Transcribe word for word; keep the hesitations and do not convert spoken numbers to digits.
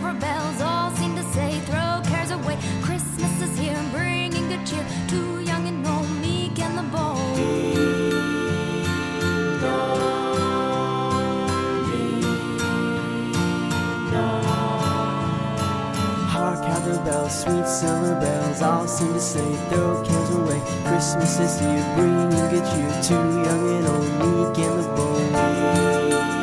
silver bells all seem to say, throw cares away. Christmas is here, bringing good cheer to young and old, meek and the bold. Ding dong, ding dong. Hark how the bells, sweet silver bells, all seem to say, throw cares away. Christmas is here, bringing good cheer to young and old, meek and the bold.